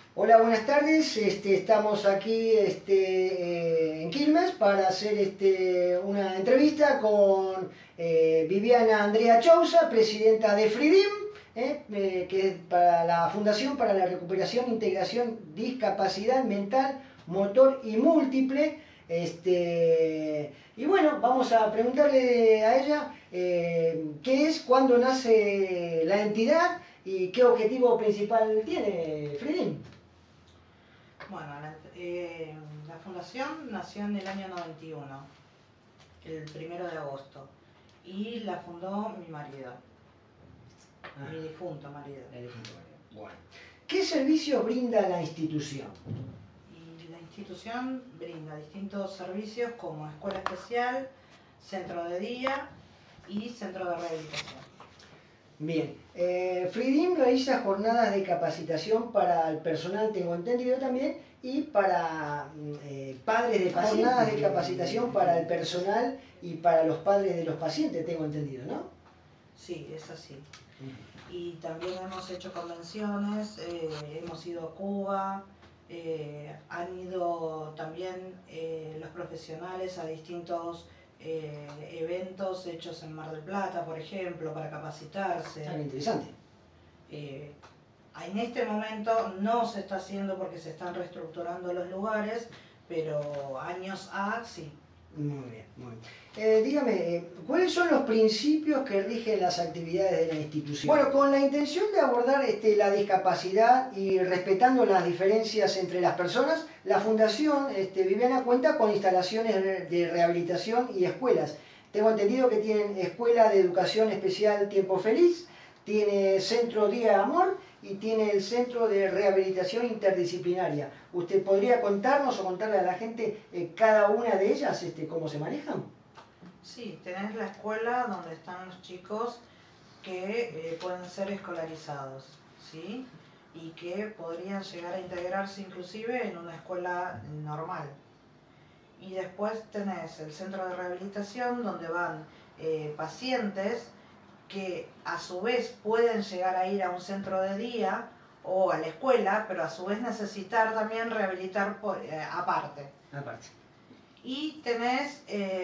Hola, buenas tardes. Estamos aquí en Quilmes para hacer una entrevista con Viviana Andrea Chousa, presidenta de FRIDIM, que es para la Fundación para la Recuperación e Integración Discapacidad Mental, Motor y Múltiple. Y bueno, vamos a preguntarle a ella qué es, cuándo nace la entidad y qué objetivo principal tiene FRIDIM. Bueno, la fundación nació en el año 91, el 1 de agosto, y la fundó mi marido, mi difunto marido. Bueno. ¿Qué servicios brinda la institución? Y la institución brinda distintos servicios como escuela especial, centro de día y centro de rehabilitación. Bien, FRIDIM realiza jornadas de capacitación para el personal, tengo entendido también, y para padres de pacientes. Jornadas de capacitación para el personal y para los padres de los pacientes, tengo entendido, ¿no? Sí, es así. Y también hemos hecho convenciones, hemos ido a Cuba, han ido también los profesionales a distintos eventos hechos en Mar del Plata, por ejemplo, para capacitarse. Ah, interesante. En este momento no se está haciendo porque se están reestructurando los lugares, pero años sí. Muy bien, muy bien. Dígame, ¿cuáles son los principios que rigen las actividades de la institución? Bueno, con la intención de abordar la discapacidad y respetando las diferencias entre las personas, la Fundación Viviana cuenta con instalaciones de rehabilitación y escuelas. Tengo entendido que tienen Escuela de Educación Especial Tiempo Feliz, tiene Centro Día Amor y tiene el Centro de Rehabilitación Interdisciplinaria. ¿Usted podría contarnos o contarle a la gente cada una de ellas cómo se manejan? Sí, tenés la escuela donde están los chicos que pueden ser escolarizados, ¿sí? Y que podrían llegar a integrarse inclusive en una escuela normal. Y después tenés el centro de rehabilitación donde van pacientes que a su vez pueden llegar a ir a un centro de día o a la escuela, pero a su vez necesitar también rehabilitar aparte. Y tenés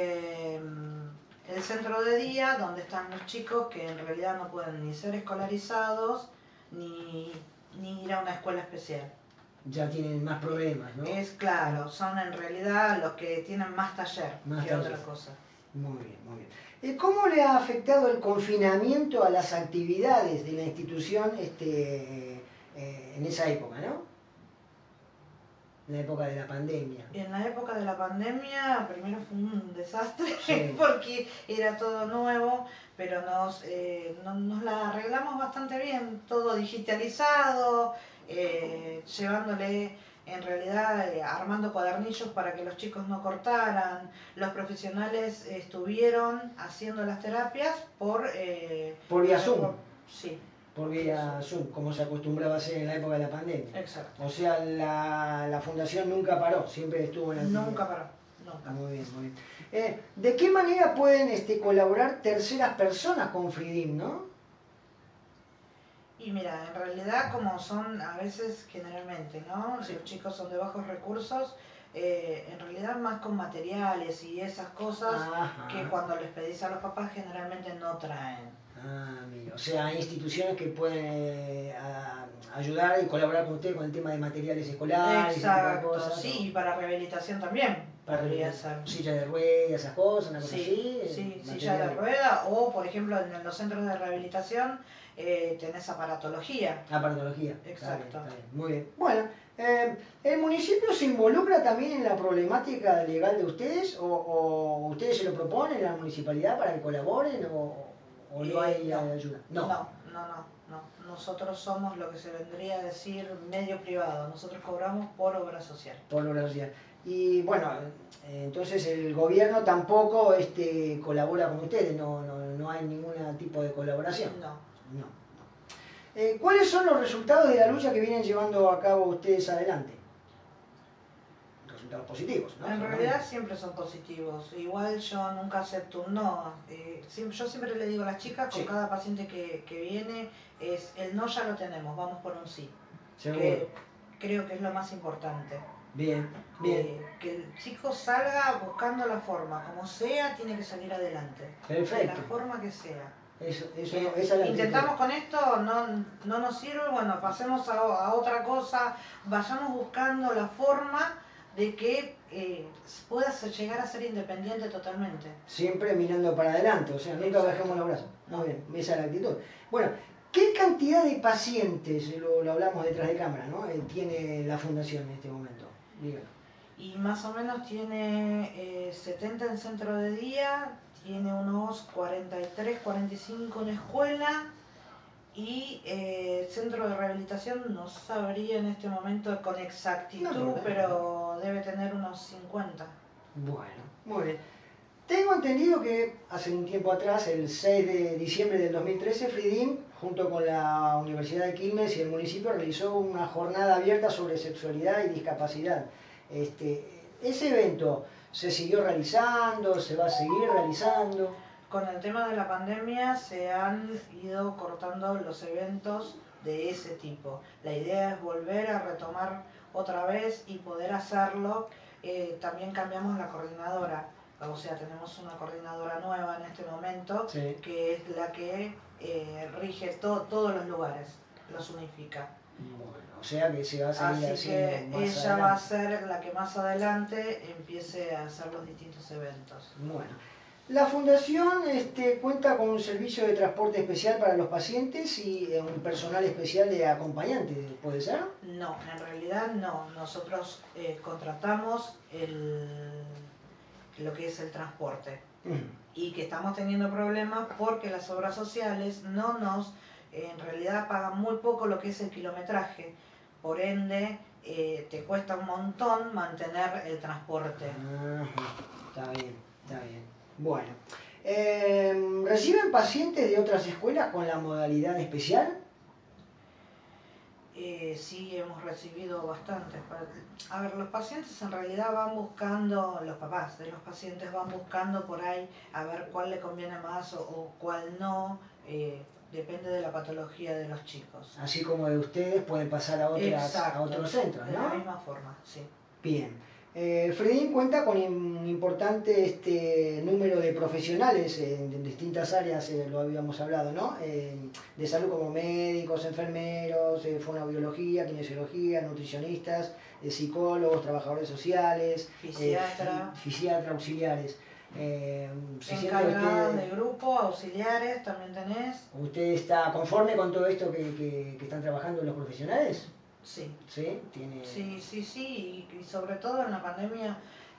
el centro de día donde están los chicos que en realidad no pueden ni ser escolarizados ni ir a una escuela especial. Ya tienen más problemas, ¿no? Es claro, son en realidad los que tienen más taller que otra cosa. Muy bien, muy bien. ¿Cómo le ha afectado el confinamiento a las actividades de la institución en esa época, ¿no? En la época de la pandemia. En la época de la pandemia, primero fue un desastre, sí. Porque era todo nuevo, pero nos la arreglamos bastante bien, todo digitalizado, llevándole, en realidad, armando cuadernillos para que los chicos no cortaran. Los profesionales estuvieron haciendo las terapias por vía Zoom. Sí. Por vía Zoom, como se acostumbraba a hacer en la época de la pandemia. Exacto. O sea, la fundación nunca paró, siempre estuvo en actividad. Nunca paró, nunca. Muy bien, muy bien. ¿De qué manera pueden colaborar terceras personas con FRIDIM, no? Y mira, en realidad como son a veces generalmente, ¿no? Sí. Los chicos son de bajos recursos, en realidad más con materiales y esas cosas. Ajá. Que cuando les pedís a los papás generalmente no traen. Ah, mira, o sea, hay instituciones que pueden ayudar y colaborar con usted con el tema de materiales escolares. Exacto, cosas, sí, ¿no? Y para rehabilitación también podría ser. Silla de ruedas, esas cosas, una cosa Sí, así. sí, silla de rueda o, por ejemplo, en los centros de rehabilitación tenés aparatología. Aparatología. Exacto. Está bien, muy bien. Bueno, ¿el municipio se involucra también en la problemática legal de ustedes o ustedes se lo proponen a la municipalidad para que colaboren o no hay ayuda? No. Nosotros somos lo que se vendría a decir medio privado. Nosotros cobramos por obra social. Por obra social. Y bueno, entonces el gobierno tampoco colabora con ustedes, no hay ningún tipo de colaboración. No. ¿Cuáles son los resultados de la lucha que vienen llevando a cabo ustedes adelante? Resultados positivos, ¿no? En realidad siempre son positivos. Igual yo nunca acepto un no. Yo siempre le digo a las chicas, con cada paciente que viene, el no ya lo tenemos, vamos por un sí. Seguro. creo que es lo más importante. Bien, bien. Que el chico salga buscando la forma, como sea, tiene que salir adelante. Perfecto. De la forma que sea. Eso, esa es la intentamos con esto, no nos sirve, bueno, pasemos a otra cosa, vayamos buscando la forma de que puedas llegar a ser independiente totalmente. Siempre mirando para adelante, o sea, nunca bajemos los brazos. Muy bien, esa es la actitud. Bueno, ¿qué cantidad de pacientes, lo hablamos detrás de cámara, ¿no? Tiene la fundación en este momento? Dígame. Y más o menos tiene 70 en centro de día, tiene unos 43, 45 en escuela y centro de rehabilitación no sabría en este momento con exactitud, pero debe tener unos 50. Bueno, muy bien. Tengo entendido que hace un tiempo atrás, el 6 de diciembre del 2013, Fridim, junto con la Universidad de Quilmes y el municipio, realizó una jornada abierta sobre sexualidad y discapacidad. Ese evento se siguió realizando, se va a seguir realizando. Con el tema de la pandemia se han ido cortando los eventos de ese tipo. La idea es volver a retomar otra vez y poder hacerlo. También cambiamos la coordinadora, o sea, tenemos una coordinadora nueva en este momento, sí, que es la que rige todos los lugares, los unifica. Bueno, o sea que se va a seguir Así que más ella adelante. va a ser la que más adelante empiece a hacer los distintos eventos. Bueno. La fundación cuenta con un servicio de transporte especial para los pacientes y un personal especial de acompañante, ¿puede ser? No, en realidad no. Nosotros contratamos lo que es el transporte y que estamos teniendo problemas porque las obras sociales en realidad pagan muy poco lo que es el kilometraje. Por ende, te cuesta un montón mantener el transporte. Está bien, está bien. Bueno, ¿reciben pacientes de otras escuelas con la modalidad especial? Sí, hemos recibido bastantes. A ver, los pacientes en realidad van buscando, los papás de los pacientes van buscando por ahí a ver cuál le conviene más o cuál no. Depende de la patología de los chicos. Así como de ustedes pueden pasar a otros centros, ¿no? De la misma forma, sí. Bien. Fridim cuenta con un importante número de profesionales en distintas áreas, lo habíamos hablado, ¿no? De salud, como médicos, enfermeros, fonoaudiología, kinesiología, nutricionistas, psicólogos, trabajadores sociales, fisiatra, auxiliares. Encargados de grupo, auxiliares, también tenés. ¿Usted está conforme con todo esto que están trabajando los profesionales? Sí. ¿Sí? ¿Tiene... Sí, y sobre todo en la pandemia,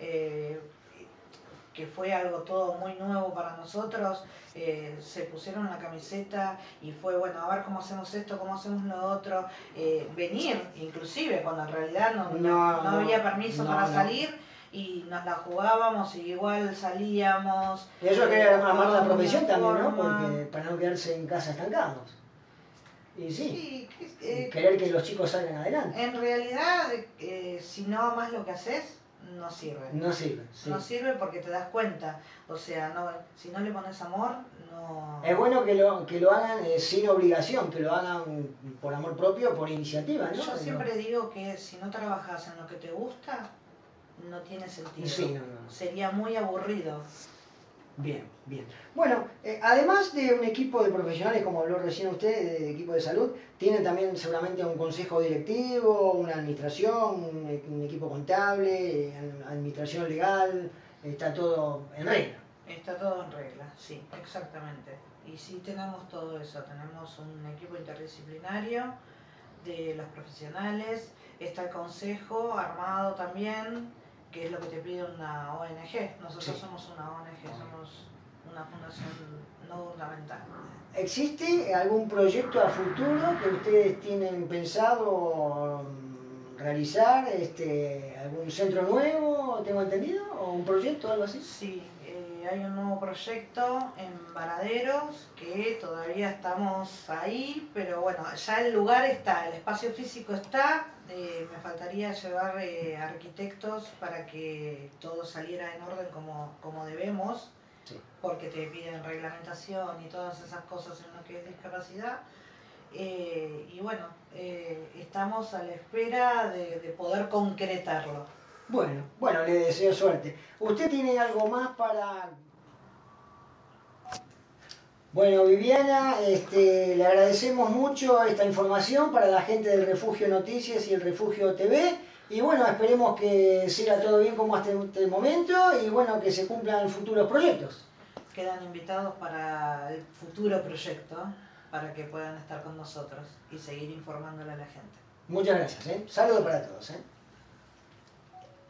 que fue algo todo muy nuevo para nosotros, se pusieron la camiseta y fue, bueno, a ver cómo hacemos esto, cómo hacemos lo otro, venir, inclusive, cuando en realidad no había permiso para salir, y nos la jugábamos y igual salíamos. Eso quería amar la profesión también, ¿no? Porque para no quedarse en casa estancados. Y sí, querer que los chicos salgan adelante. En realidad, si no amas lo que haces, no sirve. No sirve, sí. No sirve porque te das cuenta. O sea, si no le pones amor, no... Es bueno que lo hagan sin obligación, que lo hagan por amor propio, por iniciativa, ¿no? Yo siempre digo que si no trabajas en lo que te gusta, no tiene sentido. Sí, Sería muy aburrido. Bien, bien. Bueno, además de un equipo de profesionales, como habló recién usted, de equipo de salud, tienen también seguramente un consejo directivo, una administración, un equipo contable, administración legal, está todo en regla. Está todo en regla, sí, exactamente. Y sí tenemos todo eso, tenemos un equipo interdisciplinario de los profesionales, está el consejo armado también, que es lo que te pide una ONG. Nosotros somos una ONG, somos una fundación no gubernamental. ¿Existe algún proyecto a futuro que ustedes tienen pensado realizar? ¿Algún centro nuevo, tengo entendido? ¿O un proyecto o algo así? Sí, hay un nuevo proyecto en Varaderos que todavía estamos ahí, pero bueno, ya el lugar está, el espacio físico está. Me faltaría llevar arquitectos para que todo saliera en orden como debemos, sí, porque te piden reglamentación y todas esas cosas en lo que es discapacidad. Y bueno, estamos a la espera de poder concretarlo. Bueno, le deseo suerte. ¿Usted tiene algo más para...? Bueno, Viviana, le agradecemos mucho esta información para la gente del Refugio Noticias y el Refugio TV. Y bueno, esperemos que siga todo bien como hasta este momento y bueno, que se cumplan futuros proyectos. Quedan invitados para el futuro proyecto, para que puedan estar con nosotros y seguir informándole a la gente. Muchas gracias. Saludos para todos.